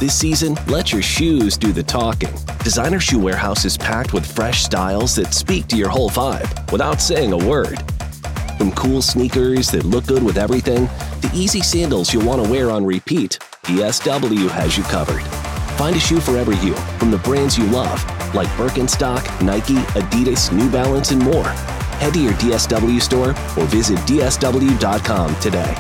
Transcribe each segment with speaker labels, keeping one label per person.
Speaker 1: This season, let your shoes do the talking. Designer Shoe Warehouse is packed with fresh styles that speak to your whole vibe without saying a word. From cool sneakers that look good with everything to easy sandals you'll want to wear on repeat, DSW has you covered. Find a shoe for every you from the brands you love, like Birkenstock, Nike, Adidas, New Balance, and more. Head to your DSW store or visit dsw.com today.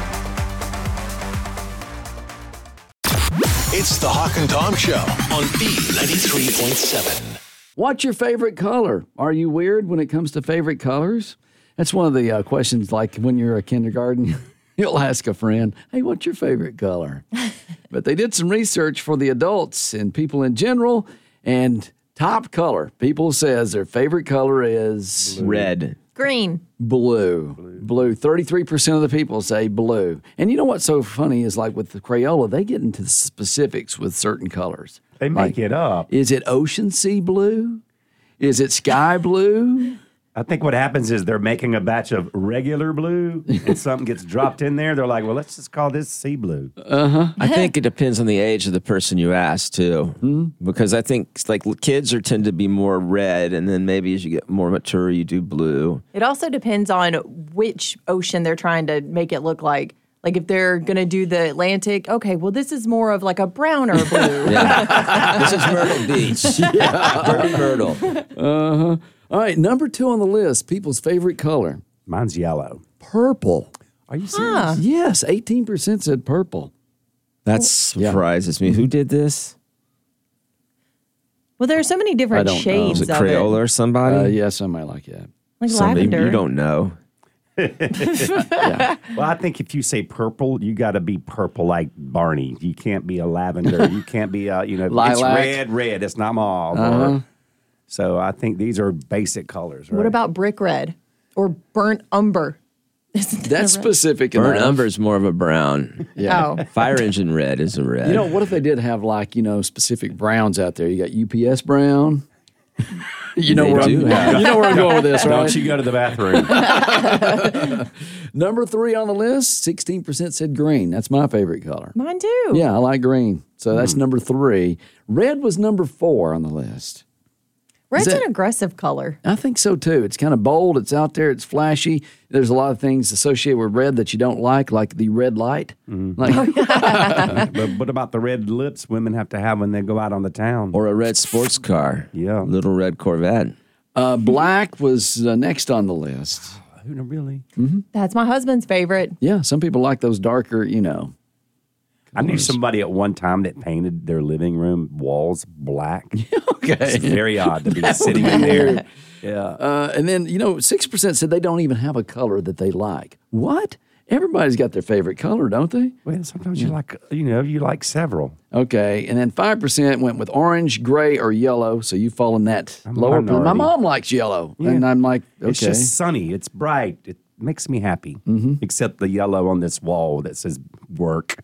Speaker 2: It's the Hawk and Tom Show on B93.7.
Speaker 3: What's your favorite color? Are you weird when it comes to favorite colors? That's one of the questions, like when you're a kindergarten, you'll ask a friend, hey, what's your favorite color? But they did some research for the adults and people in general, and top color, people says their favorite color is
Speaker 4: red.
Speaker 5: Green.
Speaker 3: Blue. 33% of the people say blue. And you know what's so funny is, like with the Crayola, they get into the specifics with certain colors.
Speaker 6: They make it up.
Speaker 3: Is it ocean sea blue? Is it sky blue?
Speaker 6: I think what happens is they're making a batch of regular blue and something gets dropped in there. They're like, well, let's just call this sea blue.
Speaker 4: I think it depends on the age of the person you ask, too. Because I think like kids tend to be more red, and then maybe as you get more mature, you do blue.
Speaker 5: It also depends on which ocean they're trying to make it look like. Like if they're going to do the Atlantic, okay, well, this is more of like a browner blue.
Speaker 4: This is Myrtle Beach. Dirty Myrtle.
Speaker 3: All right, number 2 on the list, people's favorite color.
Speaker 6: Mine's yellow.
Speaker 3: Purple.
Speaker 6: Are you serious?
Speaker 3: Yes, 18% said purple.
Speaker 4: That surprises me. Who did this?
Speaker 5: Well, there are so many different
Speaker 3: I don't know.
Speaker 5: shades
Speaker 4: Was it
Speaker 5: of
Speaker 4: Crayola or somebody?
Speaker 3: Yeah, somebody like that.
Speaker 5: Like
Speaker 4: Somebody
Speaker 5: lavender.
Speaker 4: you don't know.
Speaker 6: Well, I think if you say purple, you got to be purple like Barney. You can't be a lavender. You can't be a, it's
Speaker 3: Lilac.
Speaker 6: red. It's not mauve. So I think these are basic colors, right?
Speaker 5: What about brick red or burnt umber?
Speaker 3: That's specific
Speaker 4: Burnt
Speaker 3: enough.
Speaker 4: umber is more of a brown.
Speaker 3: Yeah.
Speaker 5: Oh.
Speaker 4: Fire engine red is a red.
Speaker 3: You know, what if they did have, like, specific browns out there? You got UPS brown. You know where I'm going with this, right?
Speaker 6: Don't you go to the bathroom.
Speaker 3: Number 3 on the list, 16% said green. That's my favorite color.
Speaker 5: Mine too.
Speaker 3: Yeah, I like green. So that's number 3. Red was number 4 on the list.
Speaker 5: Red's
Speaker 3: Is that-
Speaker 5: an aggressive color.
Speaker 3: I think so, too. It's kind of bold. It's out there. It's flashy. There's a lot of things associated with red that you don't like the red light. Like,
Speaker 6: But what about the red lips women have to have when they go out on the town?
Speaker 4: Or a red sports car.
Speaker 6: Yeah.
Speaker 4: Little red Corvette.
Speaker 3: black was next on the list.
Speaker 6: Really?
Speaker 5: That's my husband's favorite.
Speaker 3: Yeah, some people like those darker,
Speaker 6: I knew somebody at one time that painted their living room walls black.
Speaker 3: Okay.
Speaker 6: It's very odd to be sitting in there. Yeah.
Speaker 3: And then, 6% said they don't even have a color that they like. What? Everybody's got their favorite color, don't they?
Speaker 6: Well, sometimes you like several.
Speaker 3: Okay. And then 5% went with orange, gray, or yellow. So you fall in that lower.
Speaker 6: minority.
Speaker 3: My mom likes yellow.
Speaker 6: Yeah.
Speaker 3: And I'm like, okay.
Speaker 6: It's just sunny. It's bright. It makes me happy. Except the yellow on this wall that says work.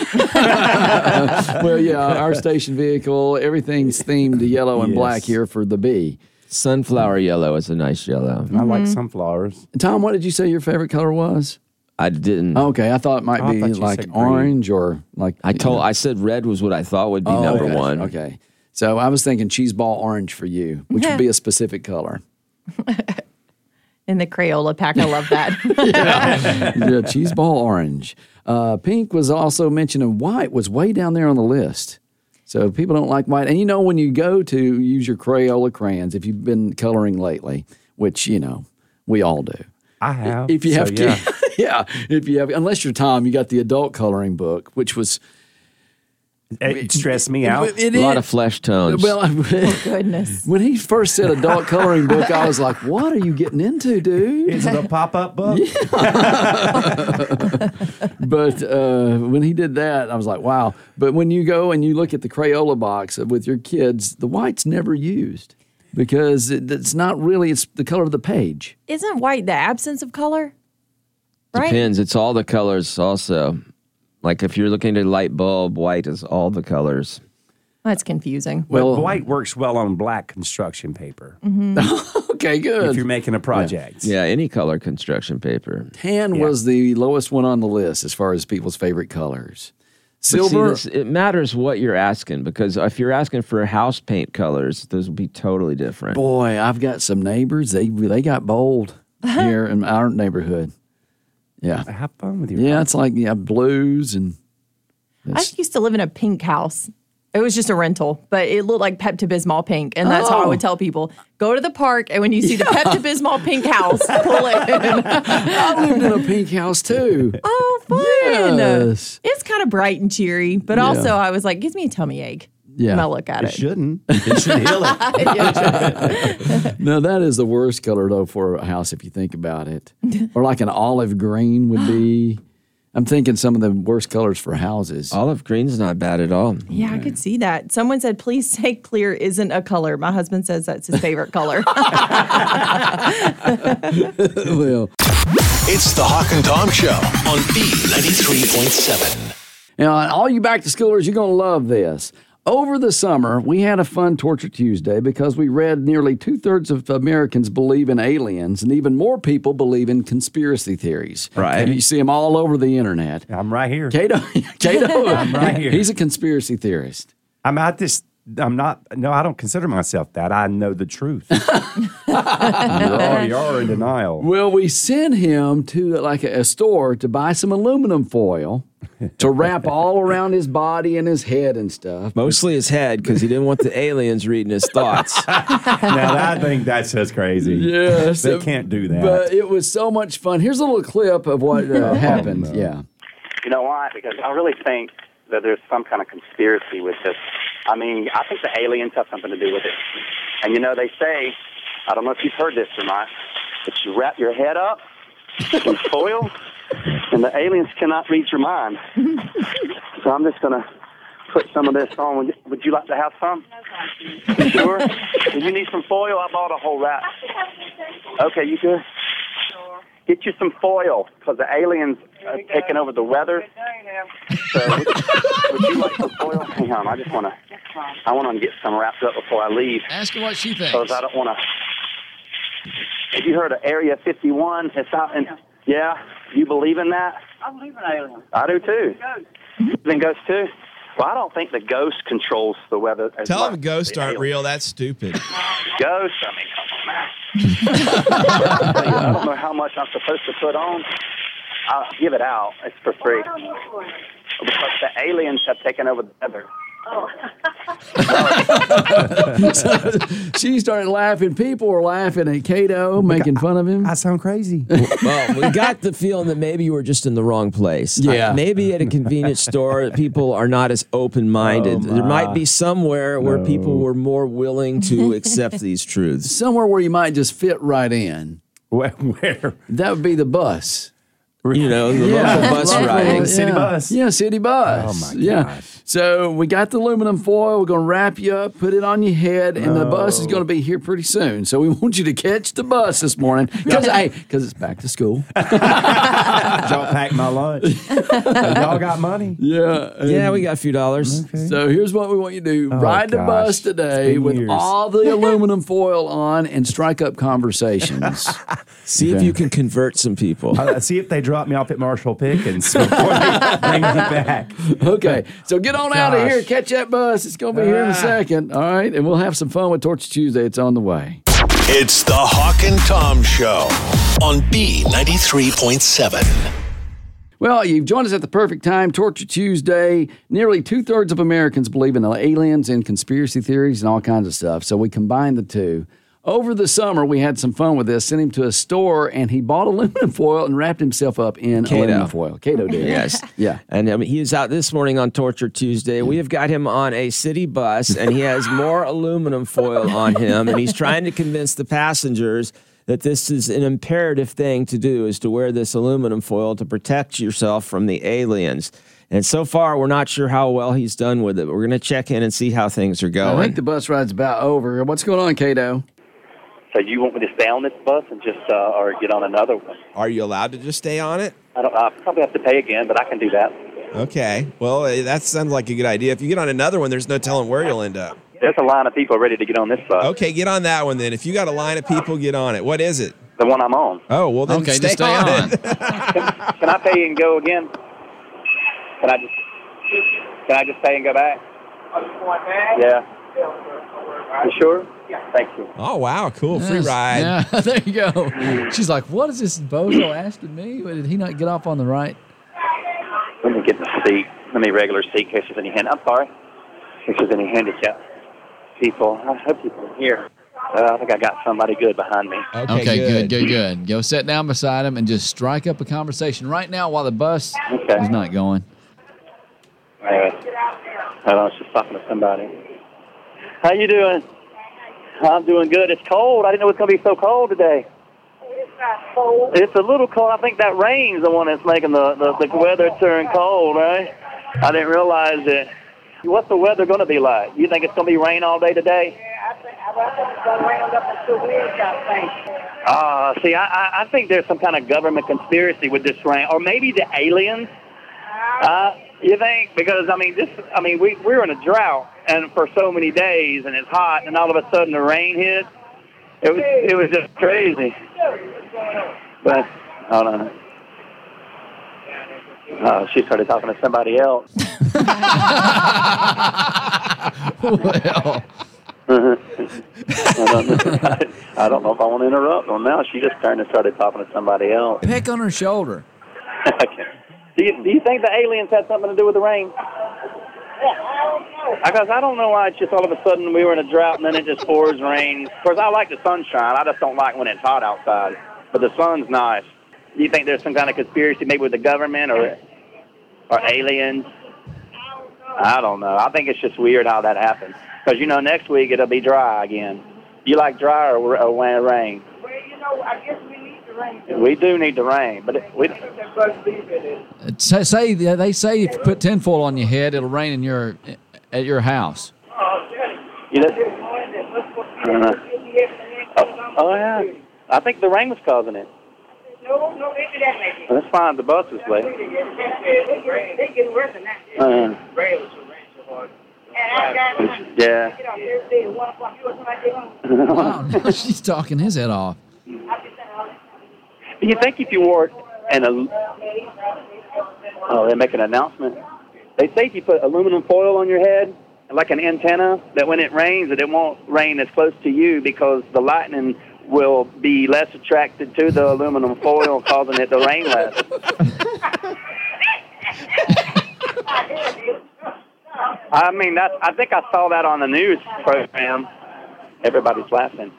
Speaker 3: Well, yeah, our station vehicle, everything's themed to yellow and black here for the B.
Speaker 4: Sunflower yellow is a nice yellow.
Speaker 6: I like sunflowers.
Speaker 3: Tom, what did you say your favorite color was?
Speaker 4: I didn't.
Speaker 3: Okay, I thought it might
Speaker 6: I
Speaker 3: be
Speaker 6: thought you
Speaker 3: like
Speaker 6: said green.
Speaker 3: orange or like.
Speaker 4: I said red was what I thought would be number
Speaker 3: okay.
Speaker 4: one.
Speaker 3: Okay. So I was thinking cheese ball orange for you, which would be a specific color.
Speaker 5: In the Crayola pack, I love that.
Speaker 3: Yeah, cheese ball orange. Pink was also mentioned, and white was way down there on the list. So people don't like white. And when you go to use your Crayola crayons, if you've been coloring lately, which, we all do.
Speaker 6: I have.
Speaker 3: If you
Speaker 6: So,
Speaker 3: have kids, yeah, if you have, unless you're Tom, you got the adult coloring book, which was.
Speaker 6: It stressed me out.
Speaker 3: It
Speaker 4: A lot
Speaker 3: is-
Speaker 4: of flesh tones.
Speaker 3: Well,
Speaker 5: Goodness.
Speaker 3: when he first said adult coloring book, I was like, what are you getting into, dude?
Speaker 6: Is it a pop-up book?
Speaker 3: But when he did that, I was like, wow. But when you go and you look at the Crayola box with your kids, the white's never used because it's not really, it's the color of the page.
Speaker 5: Isn't white the absence of color? Right?
Speaker 4: Depends. It's all the colors also. Like if you're looking at a light bulb, white is all the colors.
Speaker 5: That's confusing.
Speaker 6: Well, white works well on black construction paper.
Speaker 3: Okay, good.
Speaker 6: If you're making a project.
Speaker 4: Yeah, any color construction paper.
Speaker 3: Tan was the lowest one on the list as far as people's favorite colors. Silver.
Speaker 4: It matters what you're asking, because if you're asking for house paint colors, those will be totally different.
Speaker 3: Boy, I've got some neighbors. They got bold here in our neighborhood. Yeah.
Speaker 6: Have fun with your
Speaker 3: Yeah, it's like blues and.
Speaker 5: I used to live in a pink house. It was just a rental, but it looked like Pepto-Bismol pink. And that's how I would tell people, go to the park, and when you see the Pepto-Bismol pink house, pull it in.
Speaker 3: I lived in a pink house too.
Speaker 5: Oh, fun.
Speaker 3: Yes.
Speaker 5: It's kind of bright and cheery, but also I was like, gives me a tummy ache
Speaker 3: Yeah.
Speaker 5: when I look at
Speaker 6: It
Speaker 5: it.
Speaker 6: shouldn't. It should heal it.
Speaker 3: No, that is the worst color though for a house if you think about it. Or like an olive green would be. I'm thinking some of the worst colors for houses.
Speaker 4: Olive green's not bad at all.
Speaker 5: Yeah, I could see that. Someone said, please say clear isn't a color. My husband says that's his favorite color.
Speaker 3: Well,
Speaker 2: It's the Hawk and Tom Show on B93.7.
Speaker 3: now, all you back to schoolers, you're going to love this. Over the summer, we had a fun Torture Tuesday because we read nearly 2/3 of Americans believe in aliens, and even more people believe in conspiracy theories.
Speaker 4: Right.
Speaker 3: And you see them all over the internet.
Speaker 6: I'm right here.
Speaker 3: Cato,
Speaker 6: I'm right here.
Speaker 3: He's a conspiracy theorist.
Speaker 6: I'm not, no, I don't consider myself that. I know the truth. You already are in denial.
Speaker 3: Well, we sent him to like a store to buy some aluminum foil to wrap all around his body and his head and stuff.
Speaker 4: Mostly his head, because he didn't want the aliens reading his thoughts.
Speaker 6: Now, I think that's just crazy.
Speaker 3: Yes.
Speaker 6: They can't do that.
Speaker 3: But it was so much fun. Here's a little clip of what happened.
Speaker 6: no.
Speaker 3: Yeah.
Speaker 7: You know why? Because I really think that there's some kind of conspiracy with this. I mean, I think the aliens have something to do with it. And, you know, they say, I don't know if you've heard this or not, but you wrap your head up in foil, and the aliens cannot read your mind. So I'm just going to put some of this on. Would you like to have some? You sure? Do you need some foil? I bought a whole wrap. Okay, you good? Get you some foil, because the aliens are taking over the weather. So would you like some foil? Hang on, I want to get some wrapped up before I leave.
Speaker 3: Ask her what she thinks.
Speaker 7: Because I don't want to. Have you heard of Area 51? It's out in. Yeah, you believe in that? I believe in aliens. I do too. You believe in ghosts too? Well, I don't think the ghost controls the weather.
Speaker 8: Tell them ghosts aren't real. That's stupid.
Speaker 7: Ghosts? I mean, come on, man. I don't know how much I'm supposed to put on. I'll give it out. It's for free. Because the aliens have taken over the weather.
Speaker 3: She started laughing. People were laughing at Cato, making fun of him.
Speaker 6: I sound crazy.
Speaker 4: Well, we got the feeling that maybe you were just in the wrong place.
Speaker 3: Yeah.
Speaker 4: Maybe at a convenience store, people are not as open-minded. There might be somewhere where people were more willing to accept these truths.
Speaker 3: Somewhere where you might just fit right in.
Speaker 6: Where?
Speaker 3: That would be the bus.
Speaker 4: You know, the local bus
Speaker 3: local-
Speaker 4: riding.
Speaker 6: City bus.
Speaker 3: Yeah, city bus.
Speaker 6: Oh, my
Speaker 3: Yeah.
Speaker 6: gosh.
Speaker 3: So we got the aluminum foil. We're going to wrap you up, put it on your head, and the bus is going to be here pretty soon. So we want you to catch the bus this morning because it's back to school.
Speaker 6: Y'all pack my lunch. Y'all got money?
Speaker 3: Yeah.
Speaker 4: Yeah, we got a few dollars.
Speaker 3: So here's what we want you to do. Ride the
Speaker 6: gosh.
Speaker 3: bus today
Speaker 6: It's been
Speaker 3: with
Speaker 6: years.
Speaker 3: all the aluminum foil on and strike up conversations.
Speaker 4: See if you can convert some people.
Speaker 6: See if they drop me off at Marshall Pickens before they bring me back.
Speaker 3: Okay, so get on out of
Speaker 6: Gosh.
Speaker 3: here. Catch that bus. It's going to be here in a second. All right, and we'll have some fun with Torch Tuesday. It's on the way.
Speaker 2: It's the Hawk and Tom Show on B93.7.
Speaker 3: Well, you've joined us at the perfect time. Torture Tuesday. Nearly 2/3 of Americans believe in aliens and conspiracy theories and all kinds of stuff. So we combined the two. Over the summer, we had some fun with this. Sent him to a store, and he bought aluminum foil and wrapped himself up in aluminum foil. Cato did.
Speaker 4: Yes.
Speaker 3: Yeah.
Speaker 4: And he is out this morning on Torture Tuesday. We have got him on a city bus, and he has more aluminum foil on him, and he's trying to convince the passengers that this is an imperative thing to do, is to wear this aluminum foil to protect yourself from the aliens. And so far, we're not sure how well he's done with it, but we're going to check in and see how things are
Speaker 3: I
Speaker 4: going.
Speaker 3: think the bus ride's about over. What's going on, Cato?
Speaker 7: So you want me to stay on this bus and just, or get on another one?
Speaker 8: Are you allowed to just stay on it?
Speaker 7: I probably have to pay again, but I can do that.
Speaker 8: Okay. Well, that sounds like a good idea. If you get on another one, there's no telling where you'll end up.
Speaker 7: There's a line of people ready to get on this bus.
Speaker 8: Okay, get on that one then. If you got a line of people, get on it. What is it?
Speaker 7: The one I'm on.
Speaker 8: Oh, well then
Speaker 3: Okay,
Speaker 8: stay,
Speaker 3: just stay on.
Speaker 8: it.
Speaker 7: Can I pay you and go again? Can I just... Can I just stay and go back? Yeah. You sure? Yeah. Thank you.
Speaker 8: Oh, wow. Cool. Free
Speaker 3: Yes.
Speaker 8: ride.
Speaker 3: Yeah, there you go. She's like, what is this bozo asking me? Did he not get off on the right?
Speaker 7: Let me get the seat. Let me regular seat in case there's any I'm sorry. In case there's any handicapped people. I hope you can hear. I think I got somebody good behind me.
Speaker 3: Okay, good. Go sit down beside him and just strike up a conversation right now while the bus is not going.
Speaker 7: I was just talking to somebody. How you doing? I'm doing good. It's cold. I didn't know it was going to be so cold today.
Speaker 9: It's not cold.
Speaker 7: It's a little cold. I think that rain's the one that's making the weather turn cold, right? I didn't realize it. What's the weather going to be like? You think it's going to be rain all day today?
Speaker 9: Yeah, I think it's going to rain up until Wednesday, I think.
Speaker 7: See, I think there's some kind of government conspiracy with this rain, or maybe the aliens. You think? Because we're in a drought, and for so many days, and it's hot, and all of a sudden the rain hit. It was just crazy. But hold on. She started talking to somebody else.
Speaker 3: Well.
Speaker 7: I don't know if I want to interrupt them now. She just turned and started talking to somebody else.
Speaker 3: Peck on her shoulder.
Speaker 7: Do you think the aliens had something to do with the rain? Because I don't know why it's just all of a sudden we were in a drought and then it just pours rain. Of course, I like the sunshine. I just don't like when it's hot outside. But the sun's nice. Do you think there's some kind of conspiracy maybe with the government or aliens? I don't know. I think it's just weird how that happens. Because, next week it'll be dry again. You like dry or rain?
Speaker 9: Well, I guess we need the rain.
Speaker 7: We do need the rain. But
Speaker 3: They say if you put tinfoil on your head, it'll rain at your house.
Speaker 7: Oh, yeah. I think the rain was causing it.
Speaker 9: No, maybe that may be.
Speaker 7: That's fine. The bus is late.
Speaker 9: They getting worse than that. Rain was so hard. And I got
Speaker 7: yeah.
Speaker 9: get off Thursday at 1 o'clock. You know what
Speaker 3: Wow, she's talking his head off.
Speaker 7: Do you think if you wore they make an announcement. They say if you put aluminum foil on your head, like an antenna, that when it rains, that it won't rain as close to you because the lightning will be less attracted to the aluminum foil, causing it to rain less. I think I saw that on the news program. Everybody's laughing.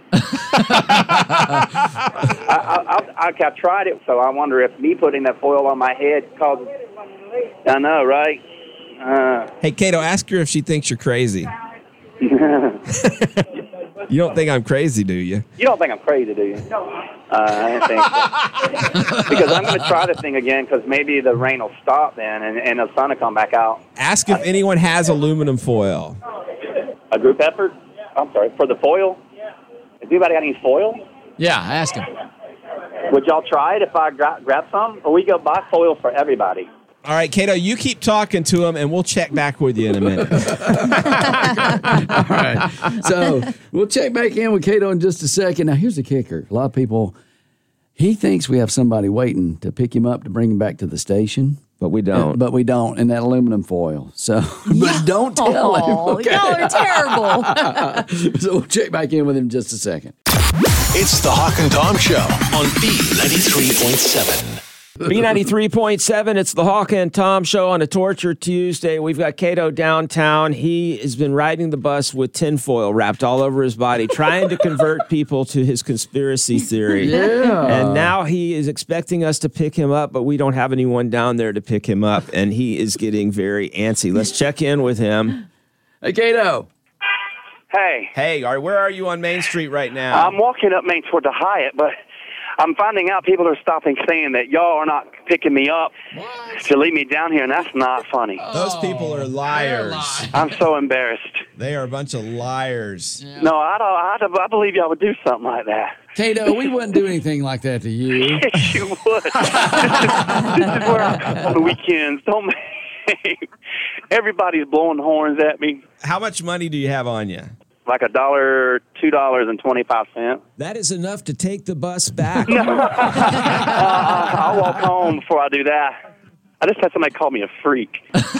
Speaker 7: I tried it, so I wonder if me putting that foil on my head causes... I know, right?
Speaker 8: Hey, Cato, ask her if she thinks you're crazy. You don't think I'm crazy, do you?
Speaker 7: You don't think I'm crazy, do you? No. I don't think so. Because I'm going to try the thing again because maybe the rain will stop then and the sun will come back out.
Speaker 8: Ask if anyone has aluminum foil.
Speaker 7: A group effort? I'm sorry, for the foil? Has anybody got any foil?
Speaker 3: Yeah, ask him.
Speaker 7: Would y'all try it if I grab some? Or we go buy foil for everybody?
Speaker 8: All right, Cato, you keep talking to him, and we'll check back with you in a minute.
Speaker 3: All right. So we'll check back in with Cato in just a second. Now, here's the kicker. A lot of people, he thinks we have somebody waiting to pick him up to bring him back to the station.
Speaker 4: But we don't.
Speaker 3: But we don't, in that aluminum foil. So, but don't tell him. Okay?
Speaker 5: Y'all are terrible.
Speaker 3: So we'll check back in with him in just a second.
Speaker 2: It's the Hawk and Tom Show on B93.7.
Speaker 4: B93.7, it's the Hawk and Tom Show on a Torture Tuesday. We've got Cato downtown. He has been riding the bus with tinfoil wrapped all over his body, trying to convert people to his conspiracy theory.
Speaker 3: Yeah.
Speaker 4: And now he is expecting us to pick him up, but we don't have anyone down there to pick him up, and he is getting very antsy. Let's check in with him.
Speaker 3: Hey, Cato.
Speaker 7: Hey.
Speaker 8: Hey, where are you on Main Street right now?
Speaker 7: I'm walking up Main toward the Hyatt, but I'm finding out people are stopping saying that y'all are not picking me up to leave me down here, and that's not funny.
Speaker 8: Those people are liars.
Speaker 7: I'm so embarrassed.
Speaker 8: They are a bunch of liars.
Speaker 3: Yeah.
Speaker 7: No, I believe y'all would do something like that.
Speaker 3: Cato, we wouldn't do anything like that to you.
Speaker 7: Yes, you would. This is where on the weekends, everybody's blowing horns at me.
Speaker 8: How much money do you have on you?
Speaker 7: Like $2.25.
Speaker 4: That is enough to take the bus back.
Speaker 7: I'll walk home before I do that. I just had somebody call me a freak.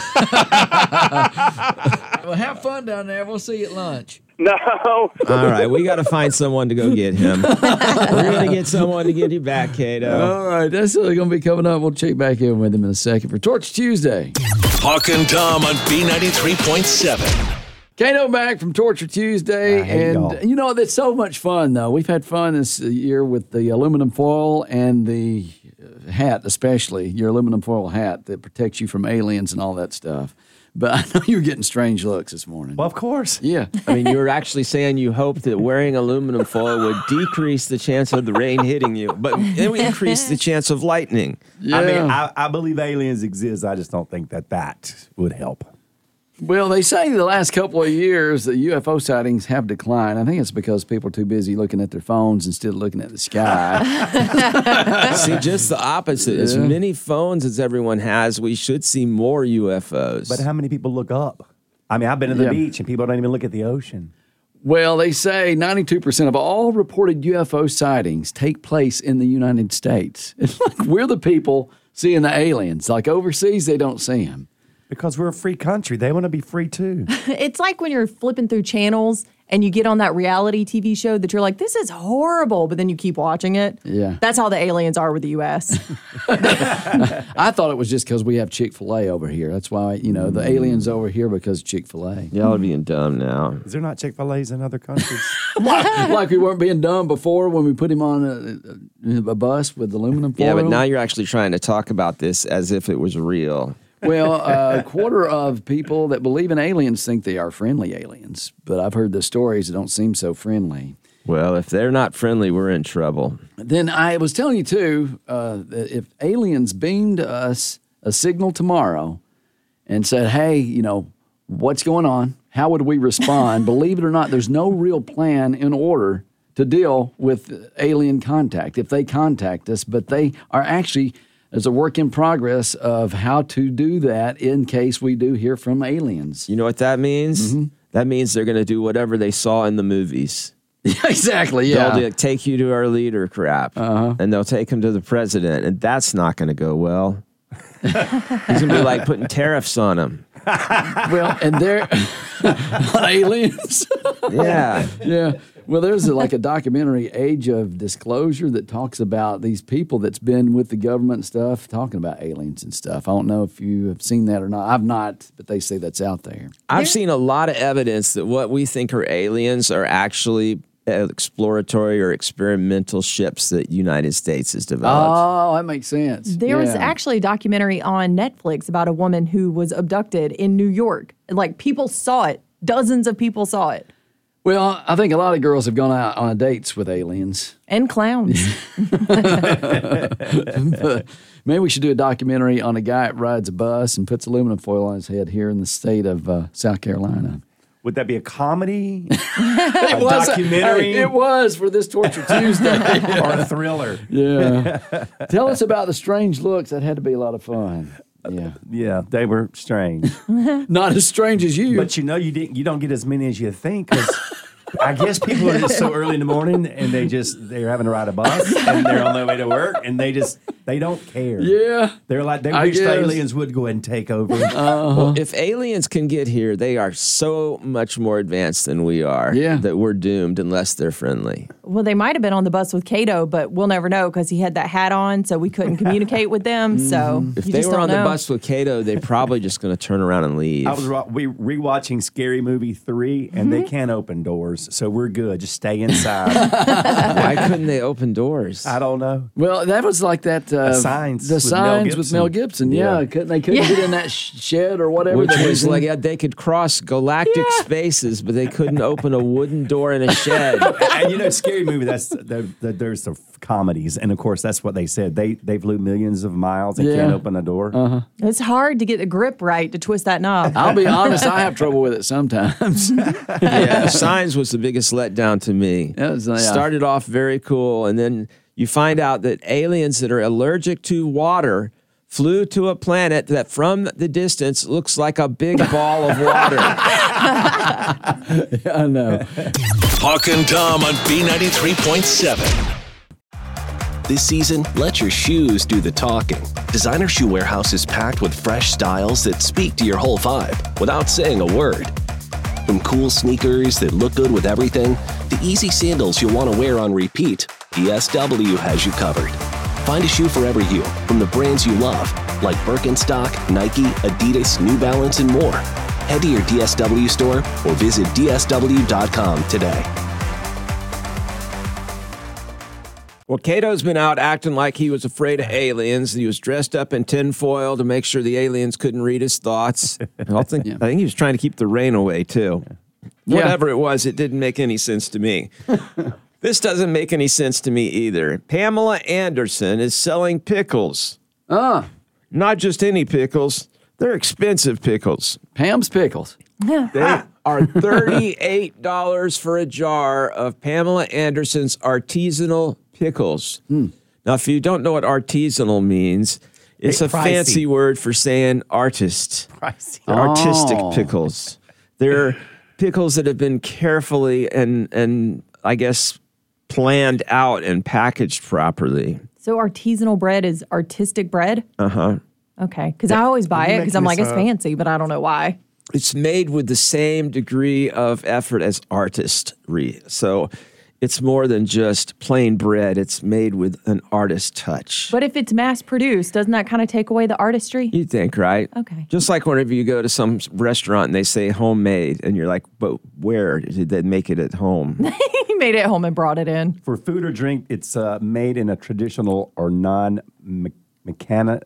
Speaker 3: Well, have fun down there. We'll see you at lunch.
Speaker 7: No.
Speaker 4: All right, we got to find someone to go get him. We're going to get someone to get you back, Cato.
Speaker 3: All right, that's going to be coming up. We'll check back in with him in a second for Torch Tuesday.
Speaker 2: Hawk and Tom on B93.7.
Speaker 3: Kato back from Torture Tuesday, and
Speaker 6: y'all.
Speaker 3: you know, that's so much fun, though. We've had fun this year with the aluminum foil and the hat, especially your aluminum foil hat that protects you from aliens and all that stuff. But I know you were getting strange looks this morning.
Speaker 6: Well, of course.
Speaker 3: Yeah.
Speaker 4: I mean, you were actually saying you hoped that wearing aluminum foil would decrease the chance of the rain hitting you, but it would increase the chance of lightning.
Speaker 3: Yeah.
Speaker 6: I mean, I believe aliens exist. I just don't think that would help.
Speaker 3: Well, they say the last couple of years the UFO sightings have declined. I think it's because people are too busy looking at their phones instead of looking at the sky.
Speaker 4: See, just the opposite. As many phones as everyone has, we should see more UFOs.
Speaker 6: But how many people look up? I mean, I've been to the beach and people don't even look at the ocean.
Speaker 3: Well, they say 92% of all reported UFO sightings take place in the United States. It's like we're the people seeing the aliens. Like overseas, they don't see them.
Speaker 6: Because we're a free country. They want to be free, too.
Speaker 5: It's like when you're flipping through channels and you get on that reality TV show that you're like, this is horrible, but then you keep watching it.
Speaker 3: Yeah.
Speaker 5: That's how the aliens are with the U.S.
Speaker 3: I thought it was just because we have Chick-fil-A over here. That's why, the aliens over here because of Chick-fil-A.
Speaker 4: Y'all are being dumb now.
Speaker 6: Is there not Chick-fil-A's in other countries?
Speaker 3: Like we weren't being dumb before when we put him on a bus with aluminum foil.
Speaker 4: Yeah, but now you're actually trying to talk about this as if it was real.
Speaker 3: Well, a quarter of people that believe in aliens think they are friendly aliens, but I've heard the stories that don't seem so friendly.
Speaker 4: Well, if they're not friendly, we're in trouble.
Speaker 3: Then I was telling you, too, that if aliens beamed us a signal tomorrow and said, hey, what's going on? How would we respond? Believe it or not, there's no real plan in order to deal with alien contact if they contact us, but they are actually... There's a work in progress of how to do that in case we do hear from aliens.
Speaker 4: You know what that means?
Speaker 3: Mm-hmm.
Speaker 4: That means they're going to do whatever they saw in the movies.
Speaker 3: Exactly, yeah.
Speaker 4: They'll take you to our leader crap, and they'll take him to the president, and that's not going to go well. He's going to be like putting tariffs on him.
Speaker 3: Well, and they're on aliens.
Speaker 4: Yeah.
Speaker 3: Yeah. Well, there's a documentary, Age of Disclosure, that talks about these people that's been with the government and stuff, talking about aliens and stuff. I don't know if you have seen that or not. I've not, but they say that's out there.
Speaker 4: I've seen a lot of evidence that what we think are aliens are actually exploratory or experimental ships that the United States has developed.
Speaker 3: Oh, that makes sense.
Speaker 5: There was actually a documentary on Netflix about a woman who was abducted in New York. Like, people saw it. Dozens of people saw it.
Speaker 3: Well, I think a lot of girls have gone out on dates with aliens.
Speaker 5: And clowns.
Speaker 3: But maybe we should do a documentary on a guy that rides a bus and puts aluminum foil on his head here in the state of South Carolina.
Speaker 6: Would that be a comedy?
Speaker 3: It
Speaker 6: was documentary?
Speaker 3: It was for this Torture Tuesday.
Speaker 6: Or a thriller?
Speaker 3: Yeah. Tell us about the strange looks. That had to be a lot of fun. Yeah.
Speaker 6: Yeah, they were strange.
Speaker 3: Not as strange as you.
Speaker 6: But you don't get as many as you think, because I guess people are just so early in the morning and they're having to ride a bus and they're on their way to work and they don't care.
Speaker 3: Yeah.
Speaker 6: They're like, they wish the aliens would go ahead and take over.
Speaker 4: Well, if aliens can get here, they are so much more advanced than we are that we're doomed unless they're friendly.
Speaker 5: Well, they might have been on the bus with Cato, but we'll never know because he had that hat on, so we couldn't communicate with them. So
Speaker 4: if they were on the bus with Cato, they're probably just going to turn around and leave.
Speaker 6: I was rewatching Scary Movie 3, and they can't open doors, so we're good. Just stay inside.
Speaker 4: Why couldn't they open doors?
Speaker 6: I don't know.
Speaker 3: Well, that was like that.
Speaker 6: Signs.
Speaker 3: The signs with Mel Gibson. Yeah. They couldn't get in that shed or whatever.
Speaker 4: Which was like they could cross galactic spaces, but they couldn't open a wooden door in a shed.
Speaker 6: And Scary Movie, there's the comedies, and of course that's what they said. They flew millions of miles and can't open a door.
Speaker 5: It's hard to get the grip right to twist that knob.
Speaker 3: I'll be honest, I have trouble with it sometimes.
Speaker 4: Yeah, Signs was the biggest letdown to me. Started off very cool, and then you find out that aliens that are allergic to water flew to a planet that from the distance looks like a big ball of water.
Speaker 3: I know.
Speaker 2: Hawk and Tom on B93.7.
Speaker 1: This season, let your shoes do the talking. Designer Shoe Warehouse is packed with fresh styles that speak to your whole vibe without saying a word. From cool sneakers that look good with everything, to easy sandals you'll want to wear on repeat, DSW has you covered. Find a shoe for every you from the brands you love, like Birkenstock, Nike, Adidas, New Balance, and more. Head to your DSW store or visit DSW.com today.
Speaker 4: Well, Cato's been out acting like he was afraid of aliens. He was dressed up in tinfoil to make sure the aliens couldn't read his thoughts. I think he was trying to keep the rain away, too. Yeah. Whatever it was, it didn't make any sense to me. This doesn't make any sense to me either. Pamela Anderson is selling pickles. Not just any pickles. They're expensive pickles.
Speaker 3: Pam's Pickles.
Speaker 4: They are $38 for a jar of Pamela Anderson's artisanal pickles. Now, if you don't know what artisanal means, it's a fancy word for saying artist. They're artistic pickles. They're pickles that have been carefully and I guess planned out and packaged properly.
Speaker 5: So artisanal bread is artistic bread?
Speaker 4: Uh-huh.
Speaker 5: Okay, because I always buy it because I'm like, it's fancy, but I don't know why.
Speaker 4: It's made with the same degree of effort as artistry. So it's more than just plain bread. It's made with an artist touch.
Speaker 5: But if it's mass produced, doesn't that kind of take away the artistry?
Speaker 4: You think, right?
Speaker 5: Okay.
Speaker 4: Just like whenever you go to some restaurant and they say homemade, and you're like, but where did they make it at home?
Speaker 5: He made it at home and brought it in.
Speaker 6: For food or drink, it's made in a traditional or non-mechanized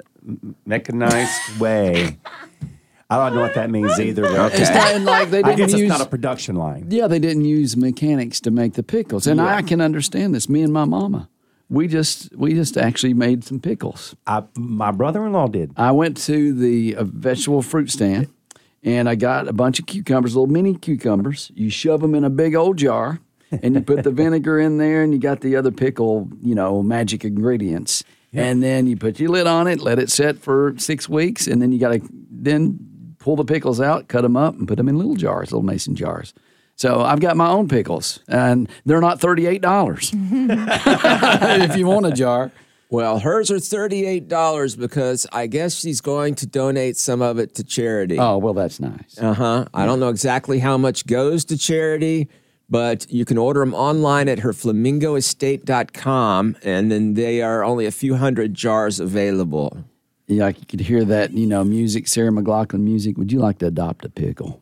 Speaker 6: way. I don't know what that means either.
Speaker 3: Okay. It's not like they didn't
Speaker 6: I guess
Speaker 3: use,
Speaker 6: it's not a production line.
Speaker 3: Yeah, they didn't use mechanics to make the pickles. And I can understand this. Me and my mama, we just actually made some pickles.
Speaker 6: My brother-in-law did.
Speaker 3: I went to the vegetable fruit stand, and I got a bunch of cucumbers, little mini cucumbers. You shove them in a big old jar, and you put the vinegar in there, and you got the other pickle, magic ingredients. Yeah. And then you put your lid on it, let it set for 6 weeks, and then you got to pull the pickles out, cut them up, and put them in little jars, little mason jars. So I've got my own pickles, and they're not $38 if you want a jar.
Speaker 4: Well, hers are $38 because I guess she's going to donate some of it to charity.
Speaker 3: Oh, well, that's nice.
Speaker 4: Uh-huh. I don't know exactly how much goes to charity, but you can order them online at herflamingoestate.com, and then they are only a few hundred jars available.
Speaker 3: Yeah, you could hear that, music, Sarah McLachlan music. Would you like to adopt a pickle?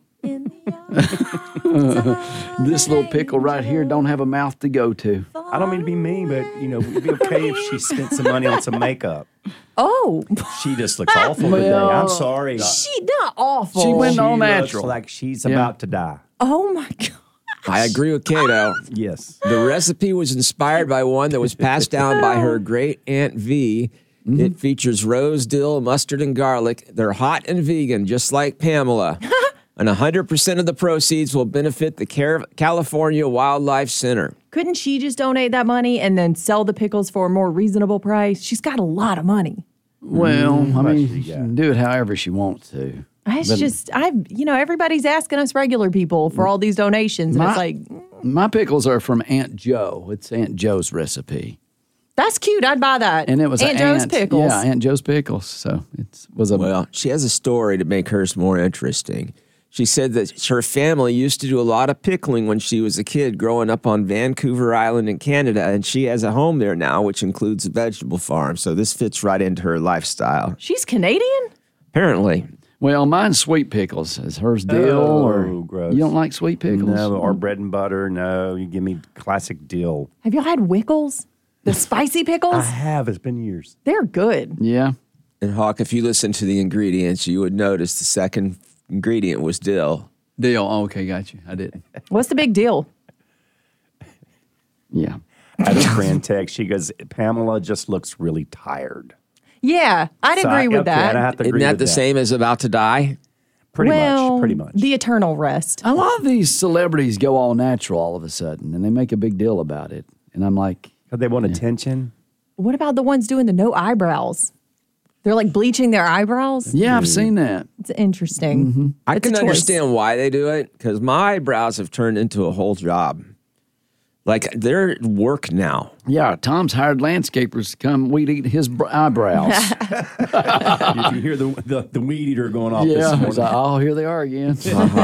Speaker 3: This little pickle right here don't have a mouth to go to.
Speaker 6: I don't mean to be mean, but, it'd be okay if she spent some money on some makeup.
Speaker 5: Oh.
Speaker 6: She just looks awful today. I'm sorry.
Speaker 5: She not awful.
Speaker 3: She went all natural.
Speaker 6: Looks like she's about to die.
Speaker 5: Oh, my God.
Speaker 4: I agree with Cato.
Speaker 6: Yes.
Speaker 4: The recipe was inspired by one that was passed down by her great Aunt V. Mm-hmm. It features rose, dill, mustard, and garlic. They're hot and vegan, just like Pamela. And 100% of the proceeds will benefit the California Wildlife Center.
Speaker 5: Couldn't she just donate that money and then sell the pickles for a more reasonable price? She's got a lot of money.
Speaker 3: Well, she can do it however she wants to.
Speaker 5: Everybody's asking us regular people for all these donations. And it's like,
Speaker 3: my pickles are from Aunt Jo. It's Aunt Jo's recipe.
Speaker 5: That's cute. I'd buy that.
Speaker 3: And it was
Speaker 5: Aunt Jo's pickles.
Speaker 3: Yeah, Aunt Jo's pickles. So
Speaker 4: well, she has a story to make hers more interesting. She said that her family used to do a lot of pickling when she was a kid growing up on Vancouver Island in Canada, and she has a home there now, which includes a vegetable farm. So this fits right into her lifestyle.
Speaker 5: She's Canadian?
Speaker 4: Apparently.
Speaker 3: Well, mine's sweet pickles. Is hers dill
Speaker 6: gross.
Speaker 3: You don't like sweet pickles?
Speaker 6: No, or bread and butter. No, you give me classic dill.
Speaker 5: Have y'all had Wickles? The spicy pickles?
Speaker 6: I have. It's been years.
Speaker 5: They're good.
Speaker 3: Yeah.
Speaker 4: And Hawk, if you listen to the ingredients, you would notice the second ingredient was dill.
Speaker 3: Dill. Oh, okay, got you. I didn't.
Speaker 5: What's the big deal?
Speaker 3: Yeah.
Speaker 6: I had a friend text. She goes, Pamela just looks really tired.
Speaker 5: Yeah, I'd agree with that.
Speaker 4: Isn't that the same as about to die?
Speaker 6: Pretty much.
Speaker 5: The eternal rest.
Speaker 3: A lot of these celebrities go all natural all of a sudden, and they make a big deal about it. And I'm like...
Speaker 6: They want attention?
Speaker 5: What about the ones doing the no eyebrows? They're like bleaching their eyebrows?
Speaker 3: Yeah, I've seen that.
Speaker 5: It's interesting.
Speaker 3: Mm-hmm.
Speaker 4: I can understand why they do it, because my eyebrows have turned into a whole job. Like they're at work now.
Speaker 3: Yeah, Tom's hired landscapers to come weed eat his eyebrows.
Speaker 6: If you hear the weed eater going off this
Speaker 3: Yeah,
Speaker 6: morning.
Speaker 3: he's like, oh, here they are again.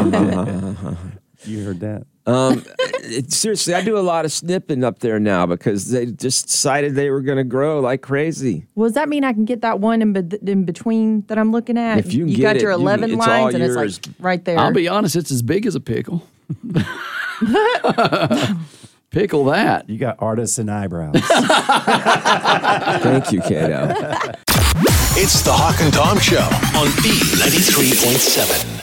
Speaker 6: You heard that.
Speaker 4: Seriously, I do a lot of snipping up there now because they just decided they were going to grow like crazy.
Speaker 5: Well, does that mean I can get that one in between that I'm looking at?
Speaker 4: If you
Speaker 5: you
Speaker 4: get
Speaker 5: got
Speaker 4: it,
Speaker 5: your
Speaker 4: you-
Speaker 5: 11
Speaker 4: it's all
Speaker 5: lines, and
Speaker 4: yours.
Speaker 5: it's like right there.
Speaker 3: I'll be honest, it's as big as a pickle. Pickle that.
Speaker 6: You got artisan eyebrows.
Speaker 4: Thank you, Kato.
Speaker 2: It's the Hawk and Tom Show on B93.7.